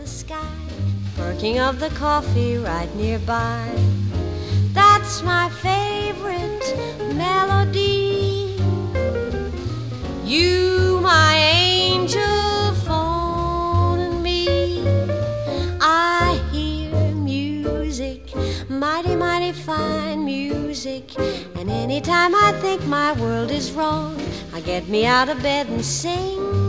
sky, perking of the coffee right nearby. That's my favorite melody. You, my angel, phoning me. I hear music, mighty, mighty fine music. And anytime I think my world is wrong, I get me out of bed and sing.